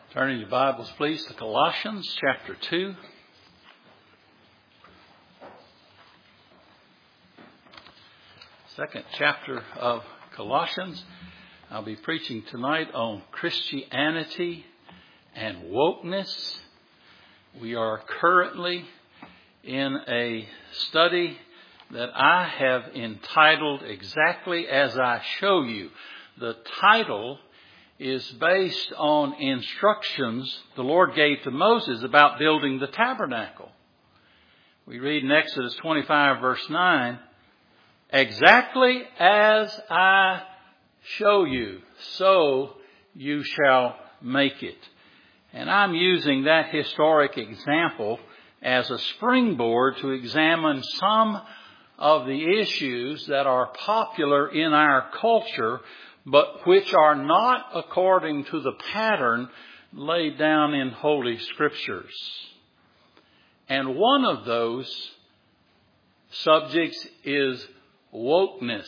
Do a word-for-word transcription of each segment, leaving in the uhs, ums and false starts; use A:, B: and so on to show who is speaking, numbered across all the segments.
A: Turning your Bibles, please, to Colossians chapter two. Second chapter of Colossians. I'll be preaching tonight on Christianity and wokeness. We are currently in a study that I have entitled Exactly As I Show You. The title is based on instructions the Lord gave to Moses about building the tabernacle. We read in Exodus twenty-five verse nine, exactly as I show you, so you shall make it. And I'm using that historic example as a springboard to examine some of the issues that are popular in our culture, but which are not according to the pattern laid down in Holy Scriptures. And one of those subjects is wokeness.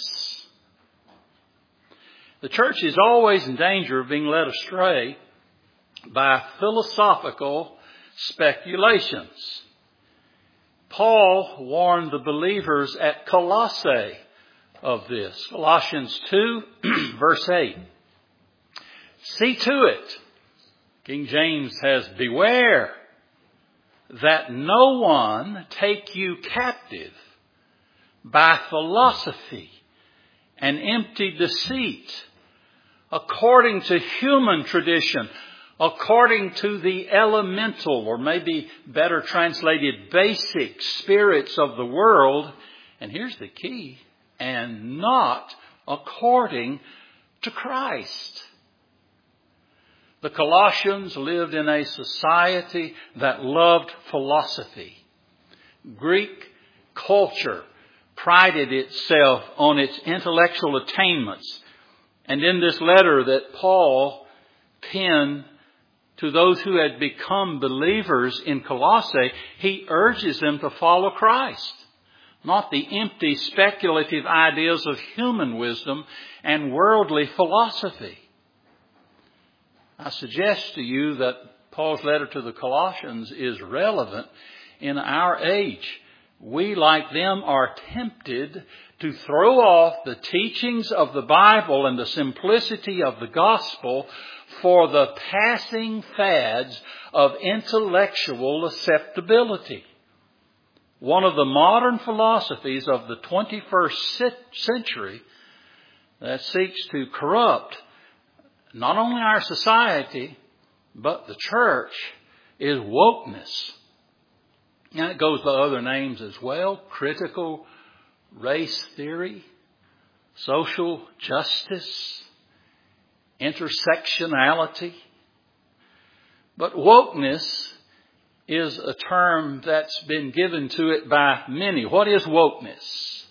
A: The church is always in danger of being led astray by philosophical speculations. Paul warned the believers at Colossae of this. Colossians two, verse eight. See to it, King James has, beware that no one take you captive by philosophy and empty deceit, according to human tradition, according to the elemental, or maybe better translated, basic spirits of the world. And here's the key. And not according to Christ. The Colossians lived in a society that loved philosophy. Greek culture prided itself on its intellectual attainments. And in this letter that Paul penned to those who had become believers in Colossae, he urges them to follow Christ. Not the empty speculative ideas of human wisdom and worldly philosophy. I suggest to you that Paul's letter to the Colossians is relevant in our age. We, like them, are tempted to throw off the teachings of the Bible and the simplicity of the gospel for the passing fads of intellectual acceptability. One of the modern philosophies of the twenty-first century that seeks to corrupt not only our society, but the church, is wokeness. And it goes by other names as well. Critical race theory, social justice, intersectionality. But wokeness is a term that's been given to it by many. What is wokeness?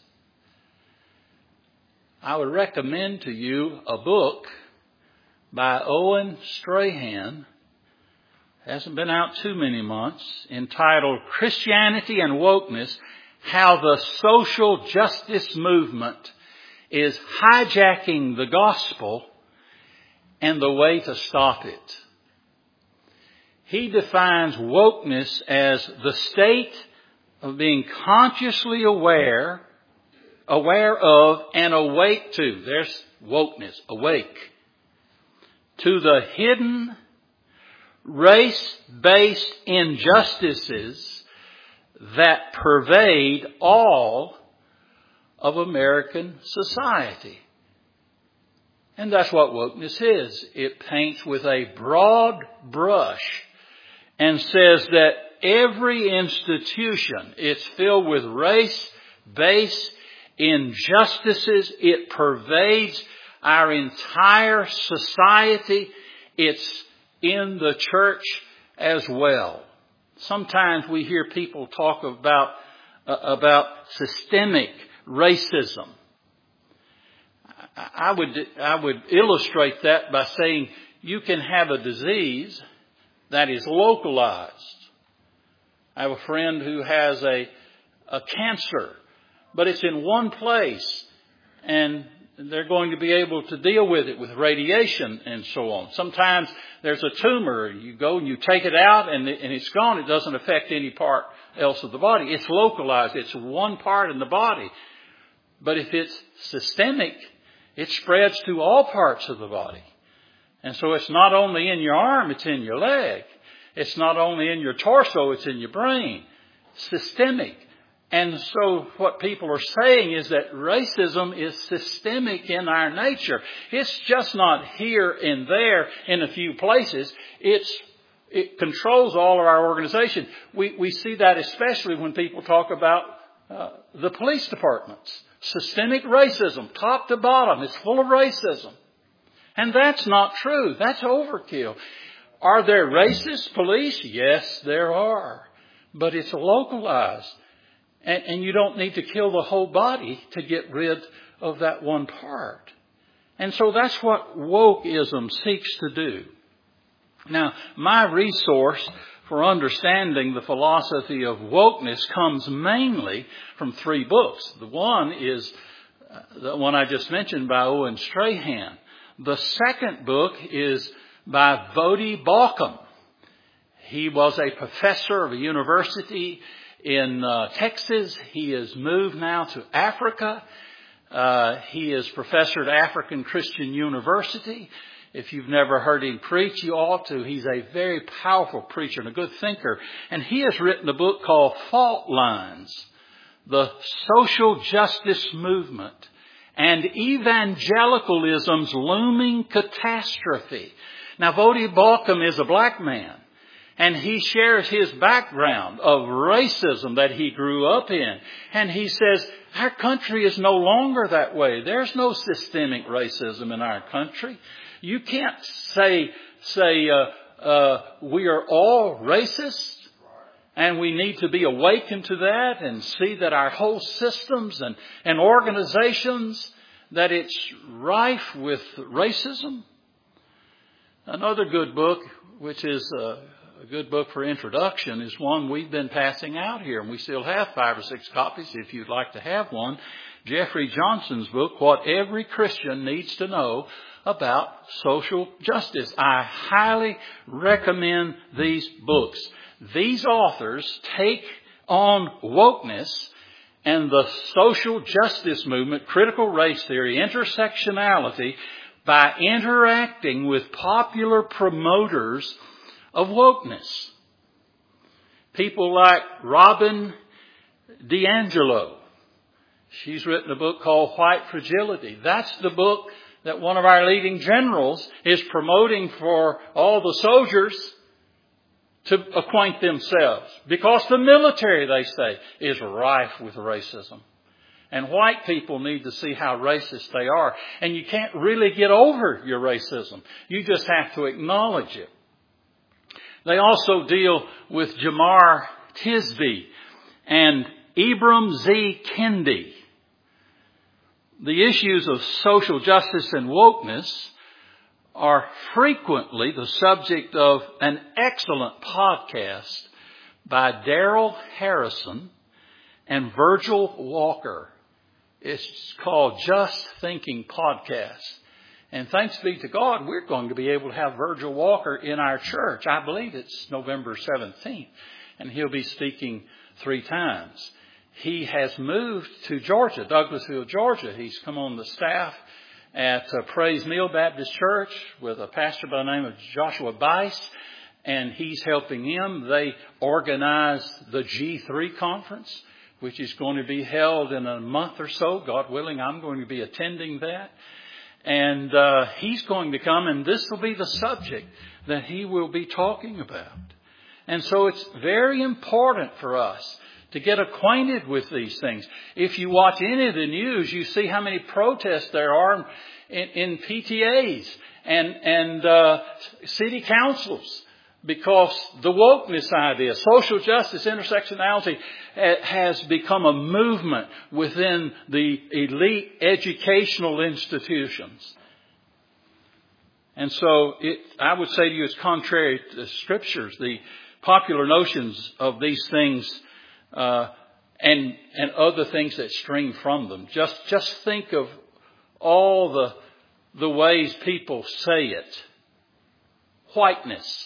A: I would recommend to you a book by Owen Strahan, hasn't been out too many months, entitled Christianity and Wokeness, How the Social Justice Movement is Hijacking the Gospel and the Way to Stop It. He defines wokeness as the state of being consciously aware, aware of, and awake to. There's wokeness, awake. To the hidden, race-based injustices that pervade all of American society. And that's what wokeness is. It paints with a broad brush and says that every institution, it's filled with race-based injustices. It pervades our entire society. It's in the church as well. Sometimes we hear people talk about, uh, about systemic racism. I would, I would illustrate that by saying you can have a disease that is localized. I have a friend who has a, a cancer, but it's in one place. And they're going to be able to deal with it with radiation and so on. Sometimes there's a tumor. You go and you take it out and it's gone. It doesn't affect any part else of the body. It's localized. It's one part in the body. But if it's systemic, it spreads to all parts of the body. And so it's not only in your arm, it's in your leg. It's not only in your torso, it's in your brain. Systemic. And so what people are saying is that racism is systemic in our nature. It's just not here and there in a few places. It's, it controls all of our organization. We, we see that especially when people talk about uh, the police departments. Systemic racism, top to bottom. It's full of racism. And that's not true. That's overkill. Are there racist police? Yes, there are. But it's localized. And, and you don't need to kill the whole body to get rid of that one part. And so that's what wokeism seeks to do. Now, my resource for understanding the philosophy of wokeness comes mainly from three books. The one is the one I just mentioned by Owen Strahan. The second book is by Voddie Baucham. He was a professor of a university in uh, Texas. He has moved now to Africa. Uh, he is professor at African Christian University. If you've never heard him preach, you ought to. He's a very powerful preacher and a good thinker. And he has written a book called Fault Lines, The Social Justice Movement and Evangelicalism's Looming Catastrophe. Now, Voddie Baucham is a black man. And he shares his background of racism that he grew up in. And he says, our country is no longer that way. There's no systemic racism in our country. You can't say, say uh, uh, we are all racist. And we need to be awakened to that and see that our whole systems and, and organizations, that it's rife with racism. Another good book, which is uh, a good book for introduction, is one we've been passing out here. And we still have five or six copies if you'd like to have one. Jeffrey Johnson's book, What Every Christian Needs to Know About Social Justice. I highly recommend these books. These authors take on wokeness and the social justice movement, critical race theory, intersectionality, by interacting with popular promoters of wokeness. People like Robin DiAngelo. She's written a book called White Fragility. That's the book that one of our leading generals is promoting for all the soldiers to acquaint themselves. Because the military, they say, is rife with racism. And white people need to see how racist they are. And you can't really get over your racism. You just have to acknowledge it. They also deal with Jemar Tisby and Ibram Z. Kendi. The issues of social justice and wokeness are frequently the subject of an excellent podcast by Darrell Harrison and Virgil Walker. It's called Just Thinking Podcast. And thanks be to God, we're going to be able to have Virgil Walker in our church. I believe it's November seventeenth. And he'll be speaking three times. He has moved to Georgia, Douglasville, Georgia. He's come on the staff at uh, Praise Mill Baptist Church with a pastor by the name of Joshua Bice. And he's helping him. They organize the G three conference, which is going to be held in a month or so. God willing, I'm going to be attending that. And uh, he's going to come, and this will be the subject that he will be talking about. And so it's very important for us to get acquainted with these things. If you watch any of the news, you see how many protests there are in, in P T As and, and uh, city councils. Because the wokeness idea, social justice, intersectionality has become a movement within the elite educational institutions. And so it, I would say to you, it's contrary to the scriptures, the popular notions of these things uh, and and other things that stream from them. Just just think of all the, the ways people say it. Whiteness.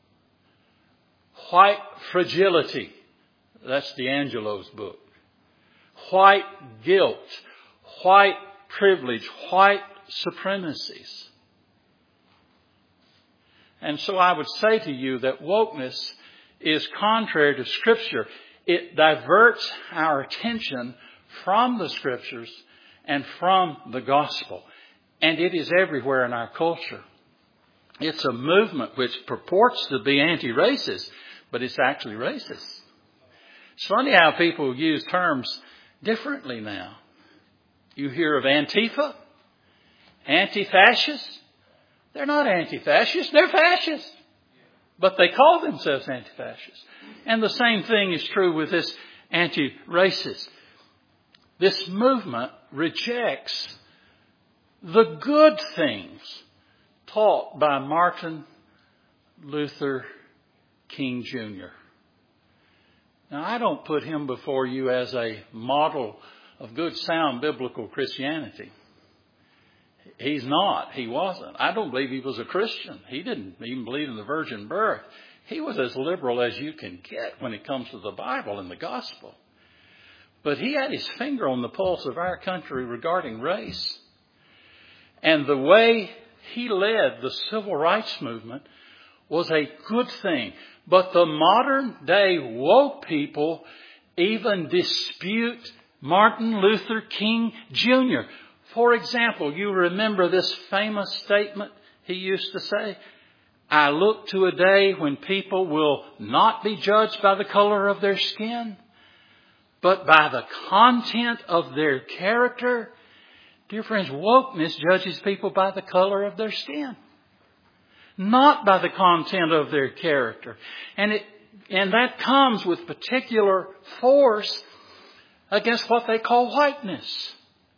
A: White fragility. That's D'Angelo's book. White guilt. White privilege. White supremacies. And so I would say to you that wokeness is contrary to Scripture. It diverts our attention from the Scriptures and from the gospel. And it is everywhere in our culture. It's a movement which purports to be anti-racist, but it's actually racist. It's funny how people use terms differently now. You hear of Antifa, anti-fascists. They're not anti-fascists, they're fascists. But they call themselves anti-fascists. And the same thing is true with this anti-racist. This movement rejects the good things taught by Martin Luther King Junior Now, I don't put him before you as a model of good, sound biblical Christianity. He's not. He wasn't. I don't believe he was a Christian. He didn't even believe in the virgin birth. He was as liberal as you can get when it comes to the Bible and the gospel. But he had his finger on the pulse of our country regarding race. And the way he led the civil rights movement was a good thing. But the modern day woke people even dispute Martin Luther King Junior For example, you remember this famous statement he used to say, I look to a day when people will not be judged by the color of their skin, but by the content of their character. Dear friends, wokeness judges people by the color of their skin, not by the content of their character. And it, and that comes with particular force against what they call whiteness.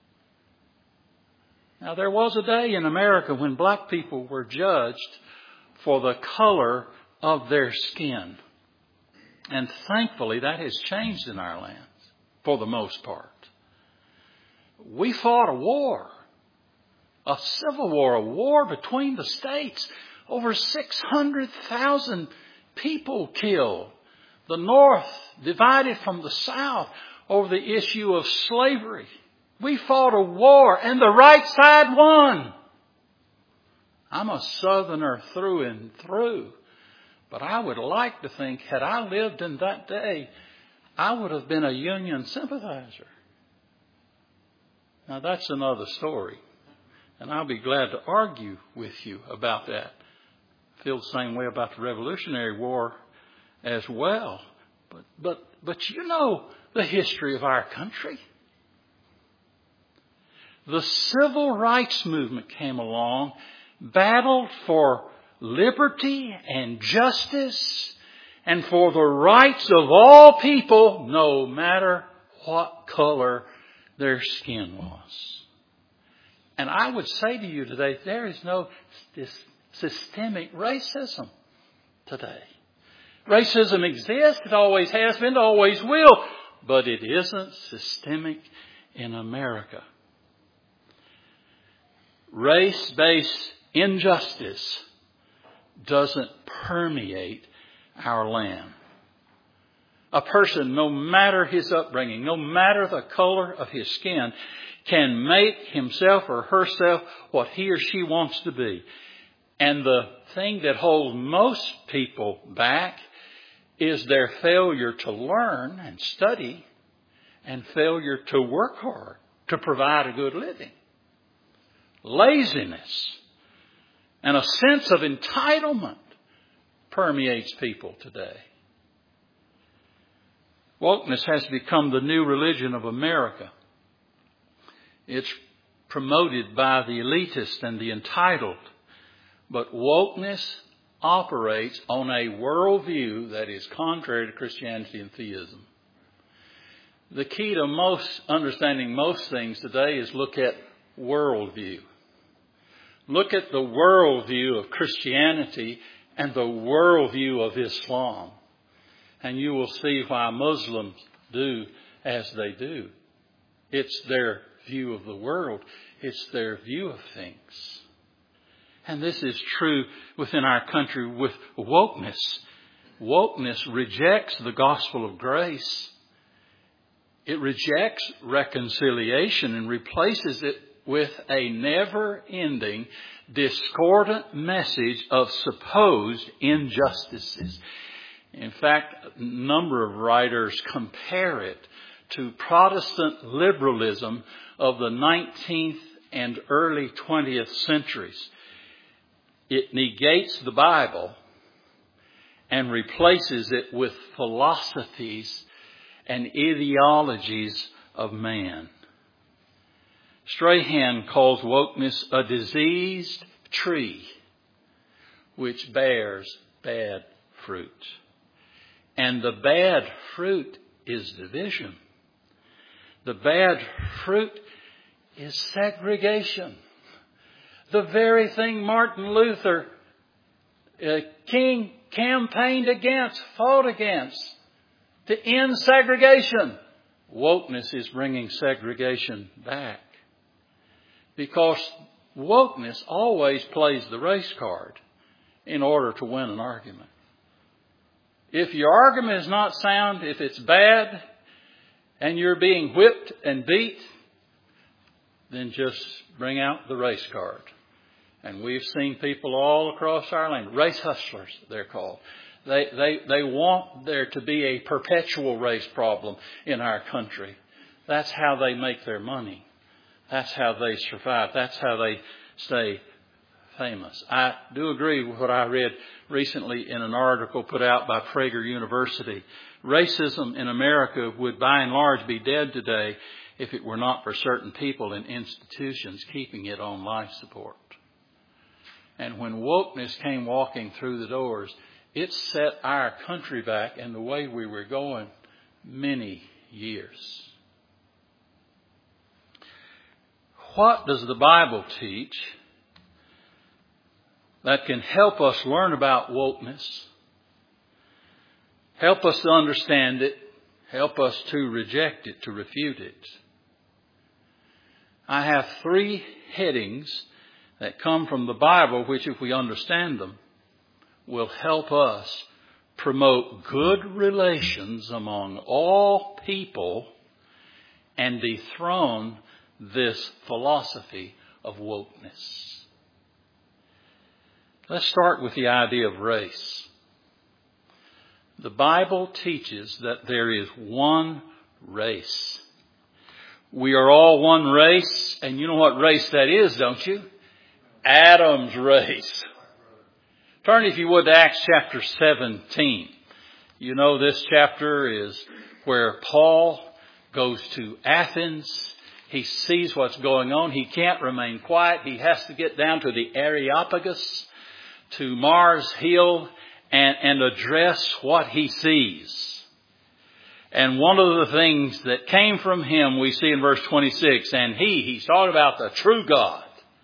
A: Now, there was a day in America when black people were judged for the color of their skin. And thankfully, that has changed in our lands for the most part. We fought a war, a civil war, a war between the states. Over six hundred thousand people killed. The North divided from the South over the issue of slavery. We fought a war and the right side won. I'm a Southerner through and through. But I would like to think, had I lived in that day, I would have been a Union sympathizer. Now that's another story. And I'll be glad to argue with you about that. I feel the same way about the Revolutionary War as well. But, but, but you know the history of our country. The civil rights movement came along, battled for liberty and justice and for the rights of all people, no matter what color their skin was. And I would say to you today, there is no this systemic racism today. Racism exists, it always has been, it always will, but it isn't systemic in America. Race-based injustice doesn't permeate our land. A person, no matter his upbringing, no matter the color of his skin, can make himself or herself what he or she wants to be. And the thing that holds most people back is their failure to learn and study and failure to work hard to provide a good living. Laziness and a sense of entitlement permeates people today. Wokeness has become the new religion of America. It's promoted by the elitist and the entitled. But wokeness operates on a worldview that is contrary to Christianity and theism. The key to most understanding most things today is look at worldview. Look at the worldview of Christianity and the worldview of Islam. And you will see why Muslims do as they do. It's their view of the world. It's their view of things. And this is true within our country with wokeness. Wokeness rejects the gospel of grace. It rejects reconciliation and replaces it with a never-ending, discordant message of supposed injustices. In fact, a number of writers compare it to Protestant liberalism of the nineteenth and early twentieth centuries. It negates the Bible and replaces it with philosophies and ideologies of man. Strahan calls wokeness a diseased tree which bears bad fruit. And the bad fruit is division. The bad fruit is segregation. The very thing Martin Luther uh, King campaigned against, fought against, to end segregation. Wokeness is bringing segregation back. Because wokeness always plays the race card in order to win an argument. If your argument is not sound, if it's bad, and you're being whipped and beat, then just bring out the race card. And we've seen people all across our land, race hustlers, they're called. They, they, they want there to be a perpetual race problem in our country. That's how they make their money. That's how they survive. That's how they stay famous. I do agree with what I read recently in an article put out by Prager University. Racism in America would by and large be dead today if it were not for certain people and institutions keeping it on life support. And when wokeness came walking through the doors, it set our country back and the way we were going many years. What does the Bible teach that can help us learn about wokeness, help us to understand it, help us to reject it, to refute it? I have three headings that come from the Bible, which if we understand them, will help us promote good relations among all people and dethrone this philosophy of wokeness. Let's start with the idea of race. The Bible teaches that there is one race. We are all one race, and you know what race that is, don't you? Adam's race. Turn, if you would, to Acts chapter seventeen. You know this chapter is where Paul goes to Athens. He sees what's going on. He can't remain quiet. He has to get down to the Areopagus, to Mars Hill, and, and address what he sees. And one of the things that came from him, we see in verse twenty-six, and he, he's talking about the true God.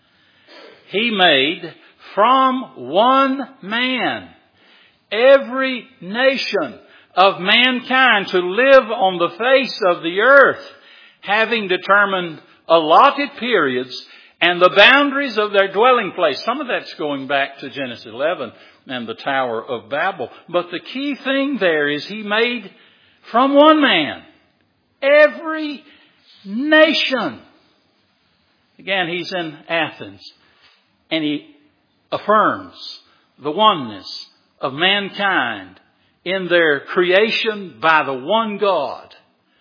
A: He made from one man every nation of mankind to live on the face of the earth, having determined allotted periods and the boundaries of their dwelling place. Some of that's going back to Genesis eleven and the Tower of Babel. But the key thing there is he made from one man every nation. Again, he's in Athens, and he affirms the oneness of mankind in their creation by the one God,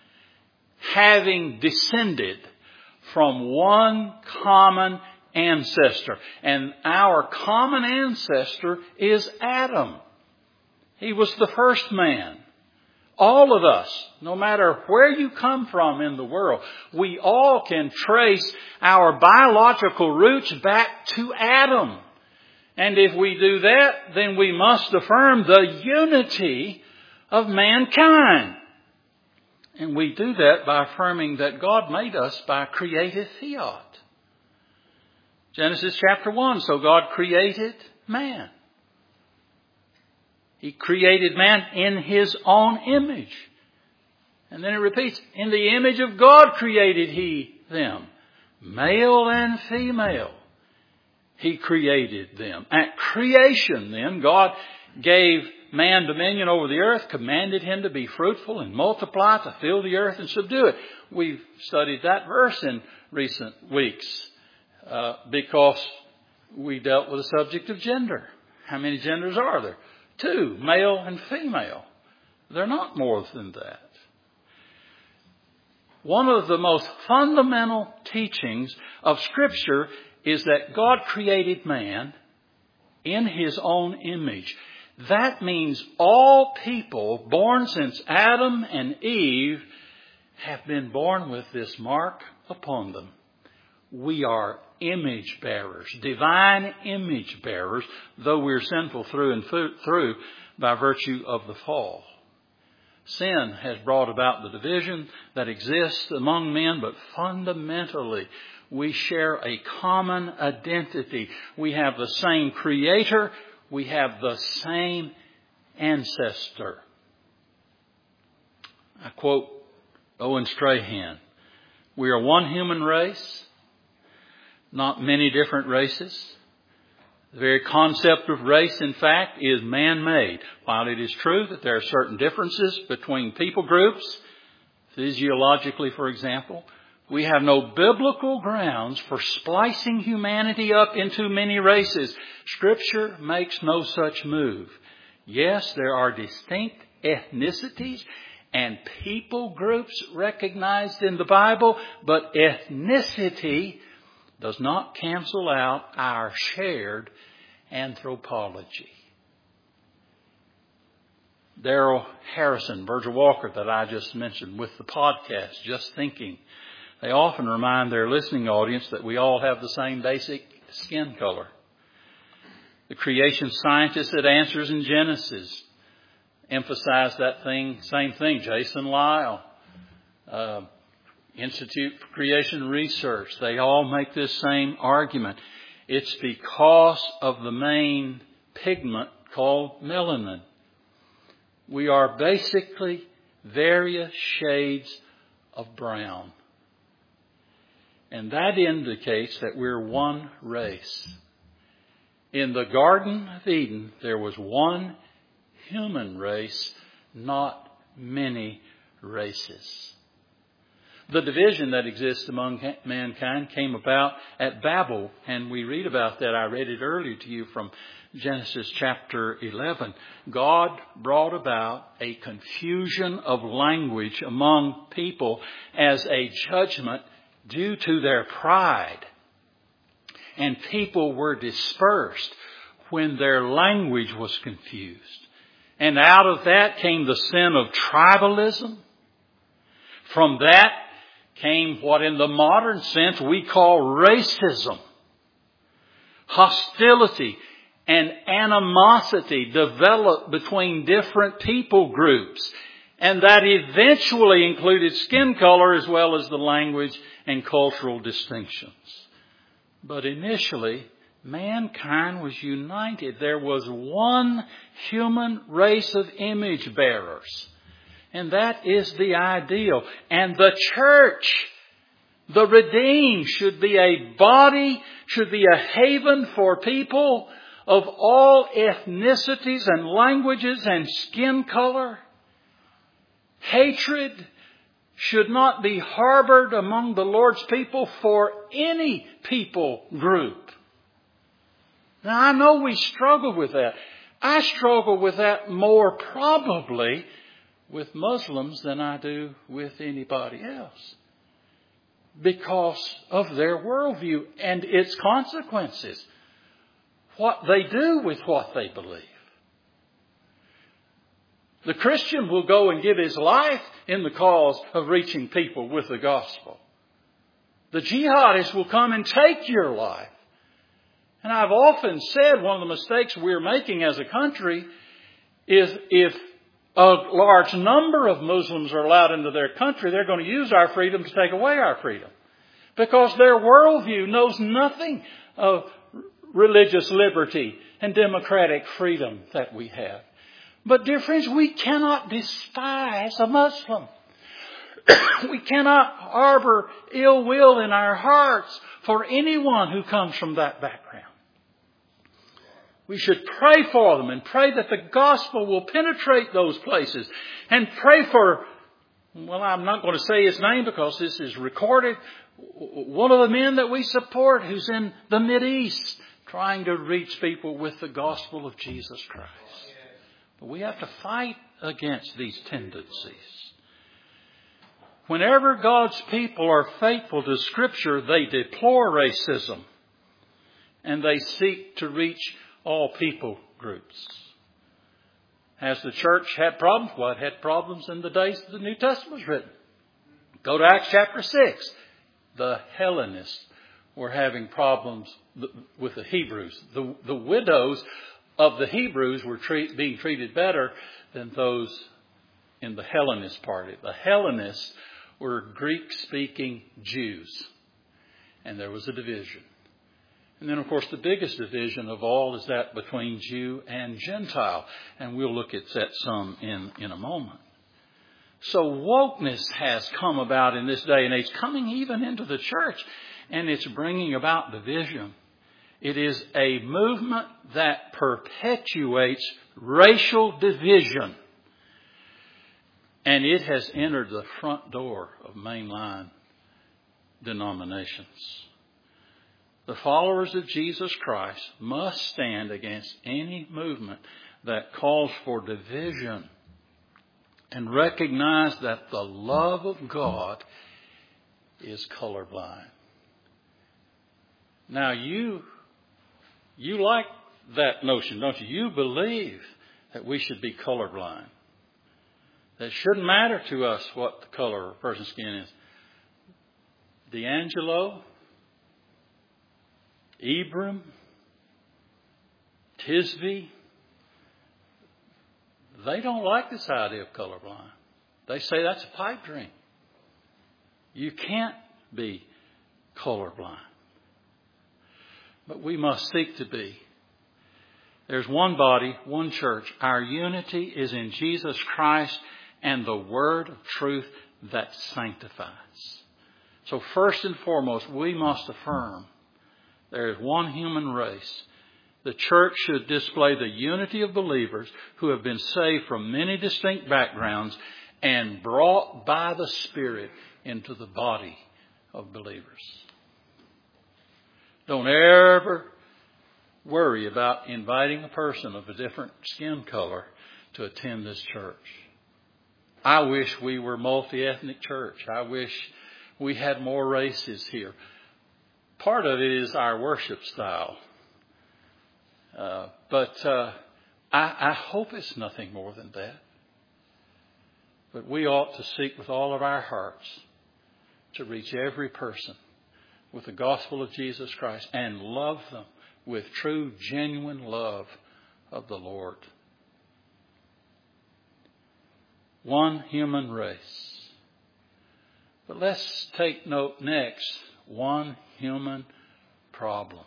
A: having descended from one common ancestor. And our common ancestor is Adam. He was the first man. All of us, no matter where you come from in the world, we all can trace our biological roots back to Adam. And if we do that, then we must affirm the unity of mankind. And we do that by affirming that God made us by creative fiat. Genesis chapter one, so God created man. He created man in His own image. And then it repeats, in the image of God created He them. Male and female, He created them. At creation then, God gave man dominion over the earth, commanded him to be fruitful and multiply, to fill the earth and subdue it. We've studied that verse in recent weeks uh, because we dealt with the subject of gender. How many genders are there? Two, male and female. They're not more than that. One of the most fundamental teachings of Scripture is that God created man in His own image. That means all people born since Adam and Eve have been born with this mark upon them. We are image bearers, divine image bearers, though we're sinful through and through by virtue of the fall. Sin has brought about the division that exists among men, but fundamentally we share a common identity. We have the same Creator. We have the same ancestor. I quote Owen Strahan. We are one human race, not many different races. The very concept of race, in fact, is man-made. While it is true that there are certain differences between people groups, physiologically, for example, we have no biblical grounds for splicing humanity up into many races. Scripture makes no such move. Yes, there are distinct ethnicities and people groups recognized in the Bible, but ethnicity does not cancel out our shared anthropology. Darrell Harrison, Virgil Walker, that I just mentioned with the podcast, Just Thinking, they often remind their listening audience that we all have the same basic skin color. The creation scientists at Answers in Genesis emphasize that thing, same thing. Jason Lyle, uh, Institute for Creation Research, they all make this same argument. It's because of the main pigment called melanin. We are basically various shades of brown. And that indicates that we're one race. In the Garden of Eden, there was one human race, not many races. The division that exists among mankind came about at Babel, and we read about that. I read it earlier to you from Genesis chapter eleven. God brought about a confusion of language among people as a judgment due to their pride. And people were dispersed when their language was confused. And out of that came the sin of tribalism. From that came what in the modern sense we call racism. Hostility and animosity developed between different people groups. And that eventually included skin color as well as the language and cultural distinctions. But initially, mankind was united. There was one human race of image bearers. And that is the ideal. And the church, the redeemed, should be a body, should be a haven for people of all ethnicities and languages and skin color. Hatred should not be harbored among the Lord's people for any people group. Now, I know we struggle with that. I struggle with that more probably with Muslims than I do with anybody else, because of their worldview and its consequences, what they do with what they believe. The Christian will go and give his life in the cause of reaching people with the gospel. The jihadist will come and take your life. And I've often said one of the mistakes we're making as a country is if a large number of Muslims are allowed into their country, they're going to use our freedom to take away our freedom. Because their worldview knows nothing of religious liberty and democratic freedom that we have. But dear friends, we cannot despise a Muslim. We cannot harbor ill will in our hearts for anyone who comes from that background. We should pray for them and pray that the gospel will penetrate those places. And pray for, well, I'm not going to say his name because this is recorded, one of the men that we support who's in the Mideast trying to reach people with the gospel of Jesus Christ. But we have to fight against these tendencies. Whenever God's people are faithful to Scripture, they deplore racism and they seek to reach all people groups. Has the church had problems? Well, it had problems in the days the New Testament was written. Go to Acts chapter six. The Hellenists were having problems with the Hebrews. The, the widows of the Hebrews were treat, being treated better than those in the Hellenist party. The Hellenists were Greek-speaking Jews. And there was a division. And then, of course, the biggest division of all is that between Jew and Gentile. And we'll look at that some in, in a moment. So wokeness has come about in this day and age, coming even into the church. And it's bringing about division. It is a movement that perpetuates racial division. And it has entered the front door of mainline denominations. The followers of Jesus Christ must stand against any movement that calls for division and recognize that the love of God is colorblind. Now you, you like that notion, don't you? You believe that we should be colorblind. That it shouldn't matter to us what the color of a person's skin is. D'Angelo, Ibram, Tisby, they don't like this idea of colorblind. They say that's a pipe dream. You can't be colorblind. But we must seek to be. There's one body, one church. Our unity is in Jesus Christ and the word of truth that sanctifies. So first and foremost, we must affirm there is one human race. The church should display the unity of believers who have been saved from many distinct backgrounds and brought by the Spirit into the body of believers. Don't ever worry about inviting a person of a different skin color to attend this church. I wish we were a multi-ethnic church. I wish we had more races here. Part of it is our worship style. Uh, but uh, I, I hope it's nothing more than that. But we ought to seek with all of our hearts to reach every person with the gospel of Jesus Christ and love them with true, genuine love of the Lord. One human race. But let's take note next. One human problem.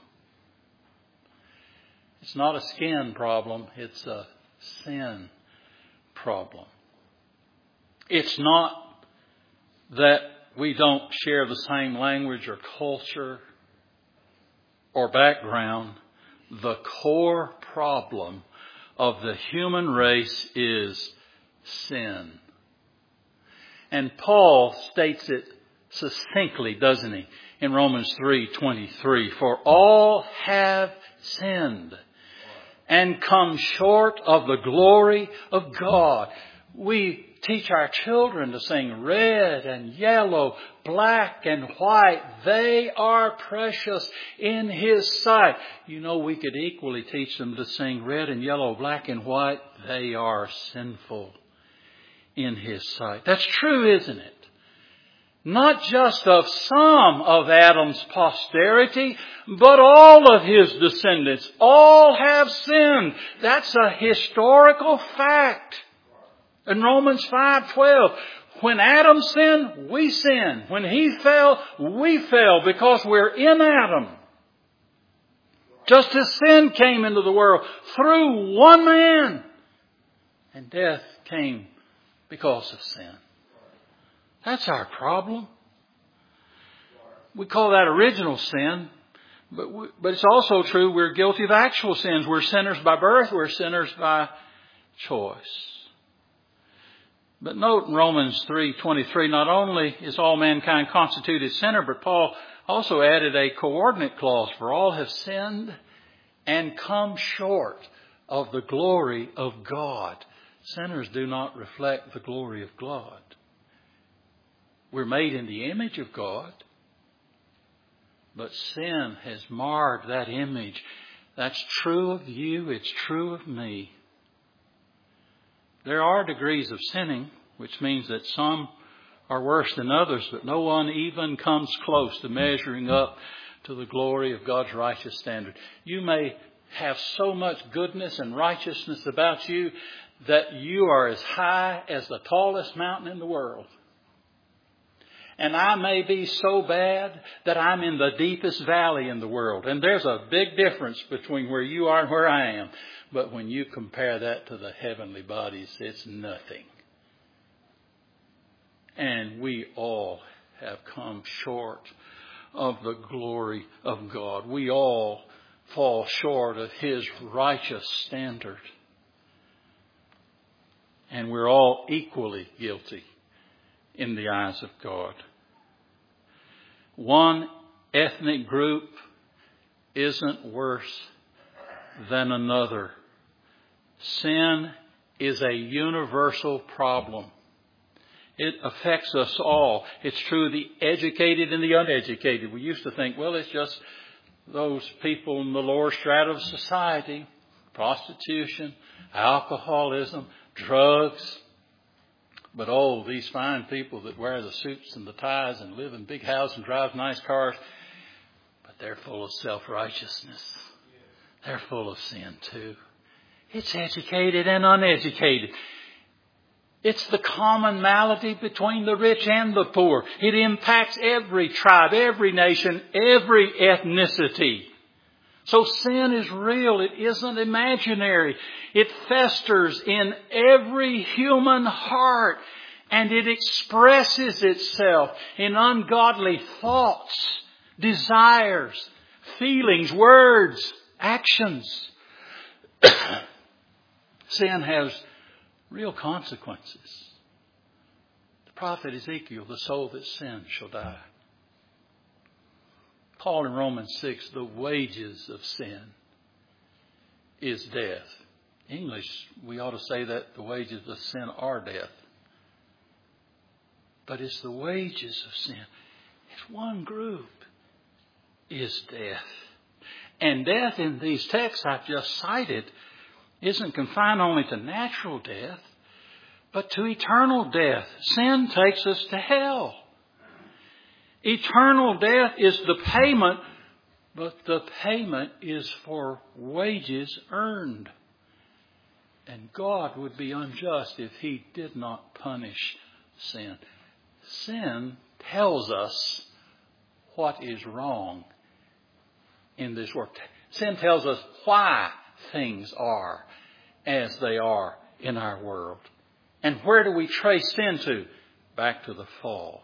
A: It's not a skin problem. It's a sin problem. It's not that we don't share the same language or culture or background. The core problem of the human race is sin. And Paul states it succinctly, doesn't he? In Romans three twenty-three, for all have sinned and come short of the glory of God. We teach our children to sing red and yellow, black and white. They are precious in His sight. You know, we could equally teach them to sing red and yellow, black and white. They are sinful in His sight. That's true, isn't it? Not just of some of Adam's posterity, but all of his descendants. All have sinned. That's a historical fact. In Romans five twelve, when Adam sinned, we sinned. When he fell, we fell because we're in Adam. Just as sin came into the world through one man, and death came because of sin. That's our problem. We call that original sin, but we, but it's also true we're guilty of actual sins. We're sinners by birth. We're sinners by choice. But note in Romans three twenty-three, not only is all mankind constituted sinner, but Paul also added a coordinate clause, for all have sinned and come short of the glory of God. Sinners do not reflect the glory of God. We're made in the image of God, but sin has marred that image. That's true of you. It's true of me. There are degrees of sinning, which means that some are worse than others, but no one even comes close to measuring up to the glory of God's righteous standard. You may have so much goodness and righteousness about you that you are as high as the tallest mountain in the world. And I may be so bad that I'm in the deepest valley in the world. And there's a big difference between where you are and where I am. But when you compare that to the heavenly bodies, it's nothing. And we all have come short of the glory of God. We all fall short of His righteous standard. And we're all equally guilty in the eyes of God. One ethnic group isn't worse than another. Sin is a universal problem. It affects us all. It's true of the educated and the uneducated. We used to think, well, it's just those people in the lower strata of society. Prostitution, alcoholism, drugs. But oh, these fine people that wear the suits and the ties and live in big houses and drive nice cars, but they're full of self-righteousness. They're full of sin too. It's educated and uneducated. It's the commonality between the rich and the poor. It impacts every tribe, every nation, every ethnicity. So sin is real. It isn't imaginary. It festers in every human heart, and it expresses itself in ungodly thoughts, desires, feelings, words, actions. Sin has real consequences. The prophet Ezekiel, the soul that sins shall die. Paul in Romans six, the wages of sin is death. English, we ought to say that the wages of sin are death. But it's the wages of sin. It's one group is death. And death in these texts I've just cited isn't confined only to natural death, but to eternal death. Sin takes us to hell. Eternal death is the payment, but the payment is for wages earned. And God would be unjust if He did not punish sin. Sin tells us what is wrong in this world. Sin tells us why things are as they are in our world. And where do we trace sin to? Back to the fall.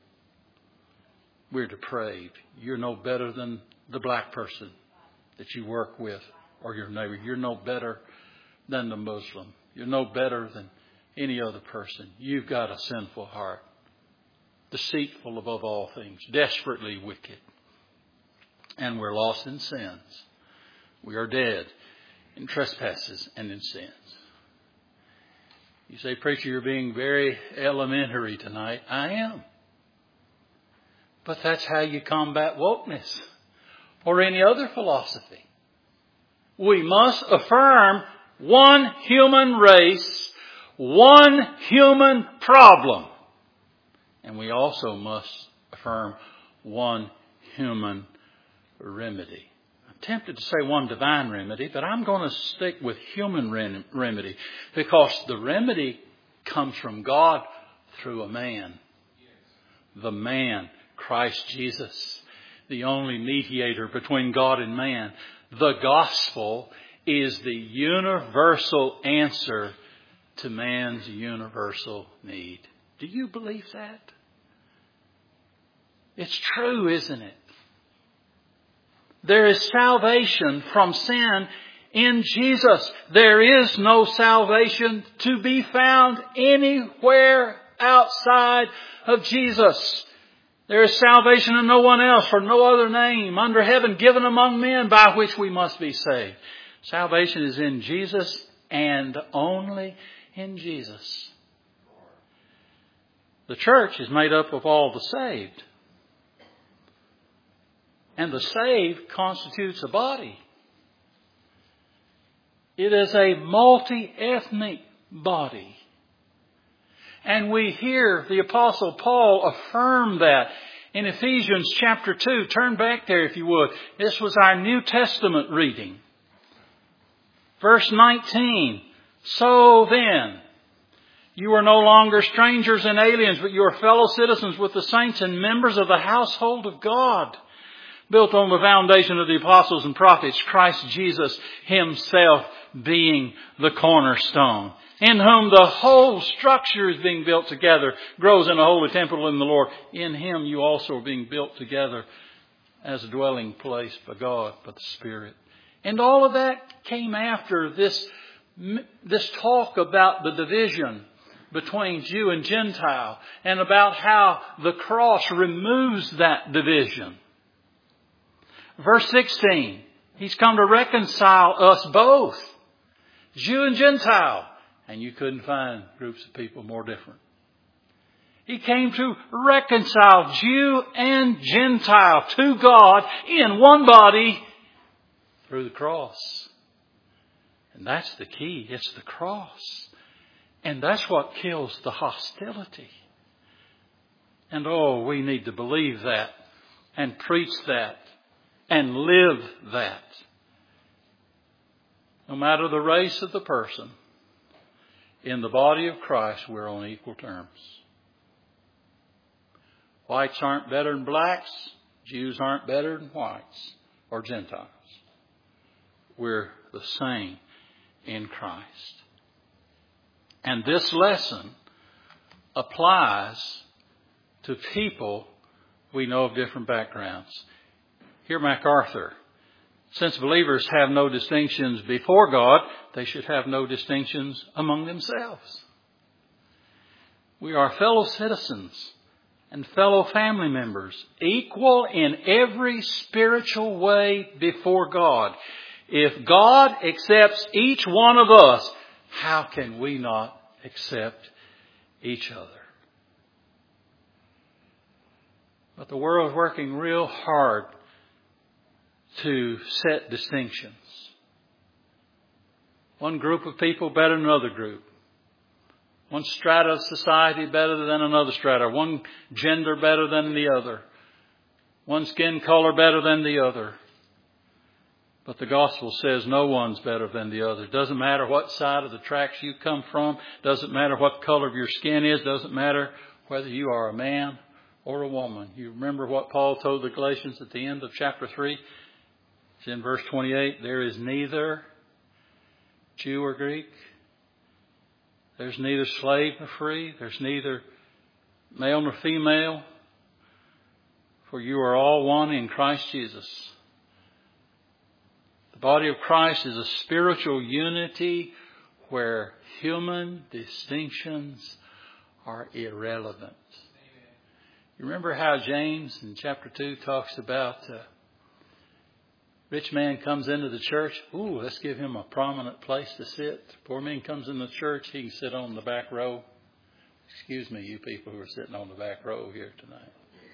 A: We're depraved. You're no better than the black person that you work with or your neighbor. You're no better than the Muslim. You're no better than any other person. You've got a sinful heart. Deceitful above all things. Desperately wicked. And we're lost in sins. We are dead in trespasses and in sins. You say, preacher, you're being very elementary tonight. I am. But that's how you combat wokeness or any other philosophy. We must affirm one human race, one human problem. And we also must affirm one human remedy. I'm tempted to say one divine remedy, but I'm going to stick with human rem- remedy because the remedy comes from God through a man. The man, Christ Jesus, the only mediator between God and man. The gospel is the universal answer to man's universal need. Do you believe that? It's true, isn't it? There is salvation from sin in Jesus. There is no salvation to be found anywhere outside of Jesus. There is salvation in no one else, for no other name under heaven given among men by which we must be saved. Salvation is in Jesus and only in Jesus. The church is made up of all the saved. And the saved constitutes a body. It is a multi-ethnic body. And we hear the Apostle Paul affirm that in Ephesians chapter two. Turn back there if you would. This was our New Testament reading. Verse nineteen. So then, you are no longer strangers and aliens, but you are fellow citizens with the saints and members of the household of God, built on the foundation of the apostles and prophets, Christ Jesus Himself being the cornerstone, in whom the whole structure is being built together, grows in a holy temple in the Lord. In Him you also are being built together as a dwelling place by God, by the Spirit. And all of that came after this, this talk about the division between Jew and Gentile, and about how the cross removes that division. Verse sixteen, He's come to reconcile us both, Jew and Gentile. And you couldn't find groups of people more different. He came to reconcile Jew and Gentile to God in one body through the cross. And that's the key. It's the cross. And that's what kills the hostility. And oh, we need to believe that and preach that and live that. No matter the race of the person, in the body of Christ, we're on equal terms. Whites aren't better than blacks. Jews aren't better than whites or Gentiles. We're the same in Christ. And this lesson applies to people we know of different backgrounds. Hear MacArthur. Since believers have no distinctions before God, they should have no distinctions among themselves. We are fellow citizens and fellow family members, equal in every spiritual way before God. If God accepts each one of us, how can we not accept each other? But the world is working real hard to set distinctions. One group of people better than another group. One strata of society better than another strata. One gender better than the other. One skin color better than the other. But the gospel says no one's better than the other. Doesn't matter what side of the tracks you come from. Doesn't matter what color of your skin is. Doesn't matter whether you are a man or a woman. You remember what Paul told the Galatians at the end of chapter three? It's in verse twenty-eight. There is neither Jew or Greek. There's neither slave nor free. There's neither male nor female. For you are all one in Christ Jesus. The body of Christ is a spiritual unity where human distinctions are irrelevant. Amen. You remember how James in chapter two talks about uh, rich man comes into the church. Ooh, let's give him a prominent place to sit. Poor man comes in the church. He can sit on the back row. Excuse me, you people who are sitting on the back row here tonight.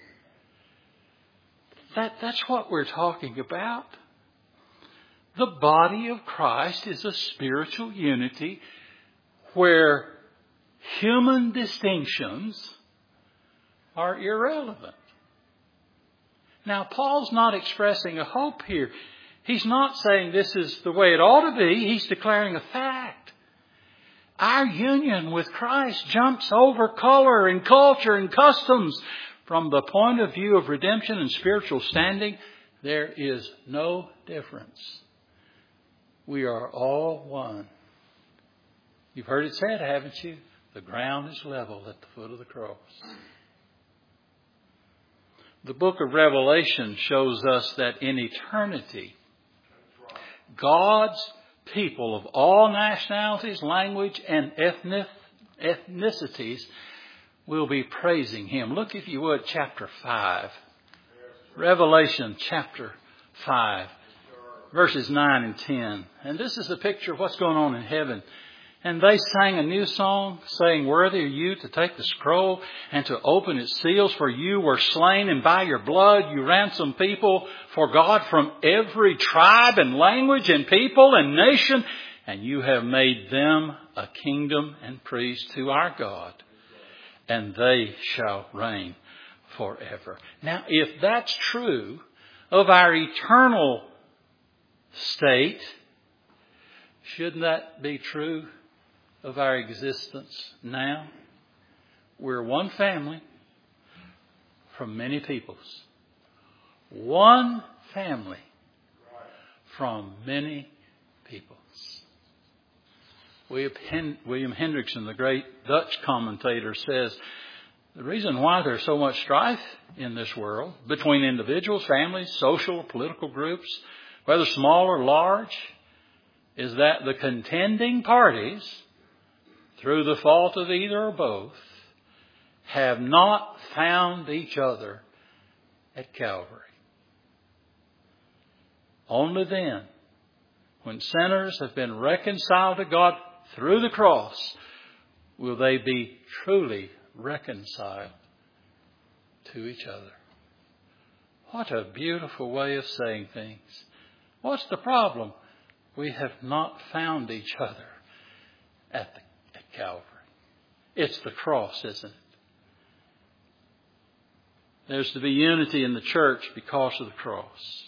A: That, that's what we're talking about. The body of Christ is a spiritual unity where human distinctions are irrelevant. Now, Paul's not expressing a hope here. He's not saying this is the way it ought to be. He's declaring a fact. Our union with Christ jumps over color and culture and customs. From the point of view of redemption and spiritual standing, there is no difference. We are all one. You've heard it said, haven't you? The ground is level at the foot of the cross. The book of Revelation shows us that in eternity, God's people of all nationalities, language, and ethnic, ethnicities will be praising Him. Look, if you would, chapter five. Revelation chapter five, verses nine and ten. And this is a picture of what's going on in heaven. And they sang a new song, saying, "Worthy are you to take the scroll and to open its seals, for you were slain, and by your blood you ransomed people for God from every tribe and language and people and nation, and you have made them a kingdom and priests to our God, and they shall reign forever." Now, if that's true of our eternal state, shouldn't that be true of our existence now? We're one family from many peoples. One family from many peoples. William Hendrickson, the great Dutch commentator, says the reason why there's so much strife in this world between individuals, families, social or political groups, whether small or large, is that the contending parties, through the fault of either or both, have not found each other at Calvary. Only then, when sinners have been reconciled to God through the cross, will they be truly reconciled to each other. What a beautiful way of saying things. What's the problem? We have not found each other at, the, at Calvary. It's the cross, isn't it? There's to be unity in the church because of the cross.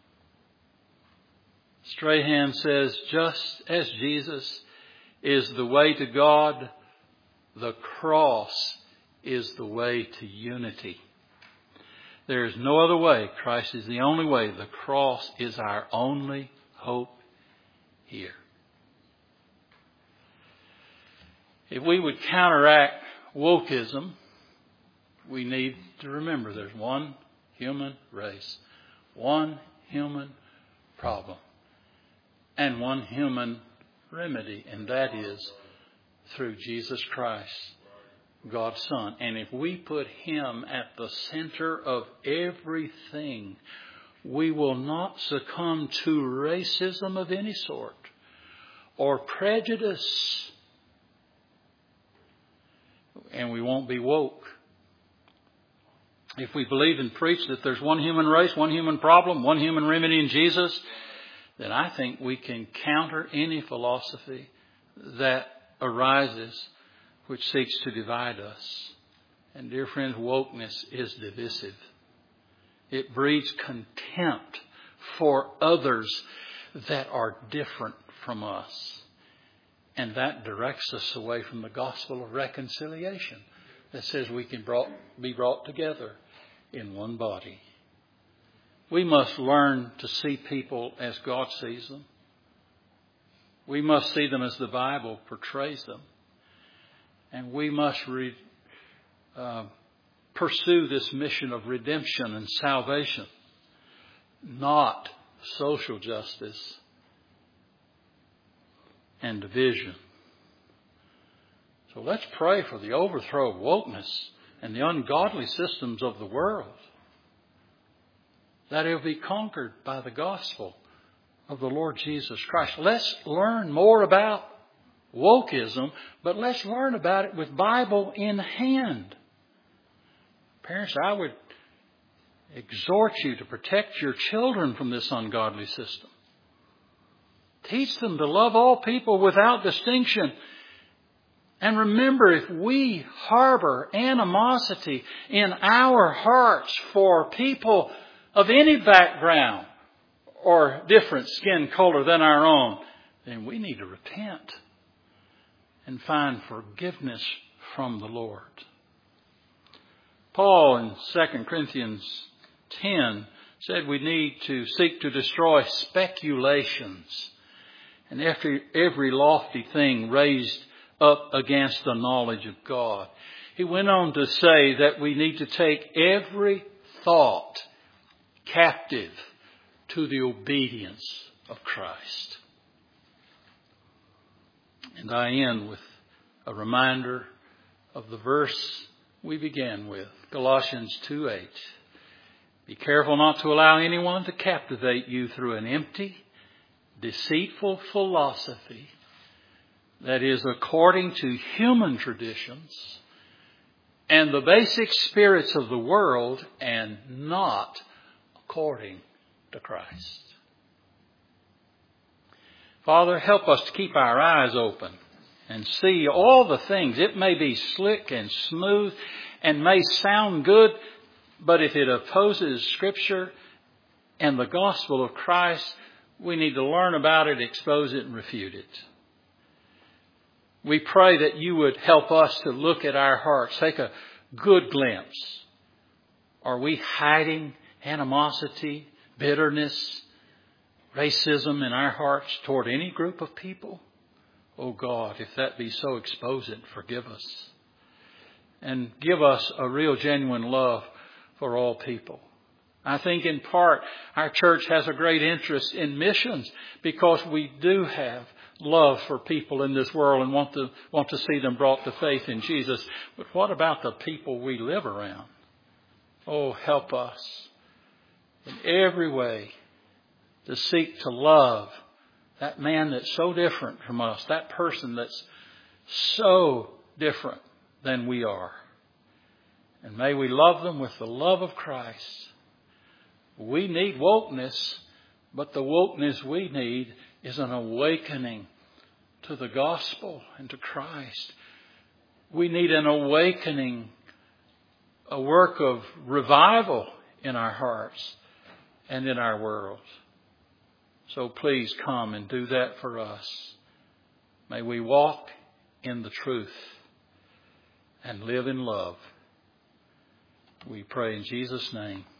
A: Strahan says, just as Jesus is the way to God, the cross is the way to unity. There is no other way. Christ is the only way. The cross is our only hope here. If we would counteract wokeism, we need to remember there's one human race, one human problem, and one human remedy, and that is through Jesus Christ, God's Son. And if we put Him at the center of everything, we will not succumb to racism of any sort or prejudice. And we won't be woke. If we believe and preach that there's one human race, one human problem, one human remedy in Jesus, then I think we can counter any philosophy that arises which seeks to divide us. And dear friends, wokeness is divisive. It breeds contempt for others that are different from us. And that directs us away from the gospel of reconciliation that says we can brought, be brought together in one body. We must learn to see people as God sees them. We must see them as the Bible portrays them. And we must re, uh, pursue this mission of redemption and salvation, not social justice and division. So let's pray for the overthrow of wokeness and the ungodly systems of the world, that it will be conquered by the gospel of the Lord Jesus Christ. Let's learn more about wokeism, but let's learn about it with Bible in hand. Parents, I would exhort you to protect your children from this ungodly system. Teach them to love all people without distinction. And remember, if we harbor animosity in our hearts for people of any background or different skin color than our own, then we need to repent and find forgiveness from the Lord. Paul in Second Corinthians ten said we need to seek to destroy speculations and every, every lofty thing raised up against the knowledge of God. He went on to say that we need to take every thought captive to the obedience of Christ. And I end with a reminder of the verse we began with, Colossians two eight. Be careful not to allow anyone to captivate you through an empty, deceitful philosophy that is according to human traditions and the basic spirits of the world and not according to Christ. Father, help us to keep our eyes open and see all the things. It may be slick and smooth and may sound good, but if it opposes Scripture and the gospel of Christ, we need to learn about it, expose it, and refute it. We pray that you would help us to look at our hearts, take a good glimpse. Are we hiding animosity, bitterness, racism in our hearts toward any group of people? Oh God, if that be so, expose it, forgive us. And give us a real genuine love for all people. I think in part our church has a great interest in missions because we do have love for people in this world and want to want to see them brought to faith in Jesus. But what about the people we live around? Oh, help us in every way to seek to love that man that's so different from us, that person that's so different than we are. And may we love them with the love of Christ. We need wokeness, but the wokeness we need is an awakening to the gospel and to Christ. We need an awakening, a work of revival in our hearts and in our world. So please come and do that for us. May we walk in the truth and live in love. We pray in Jesus' name.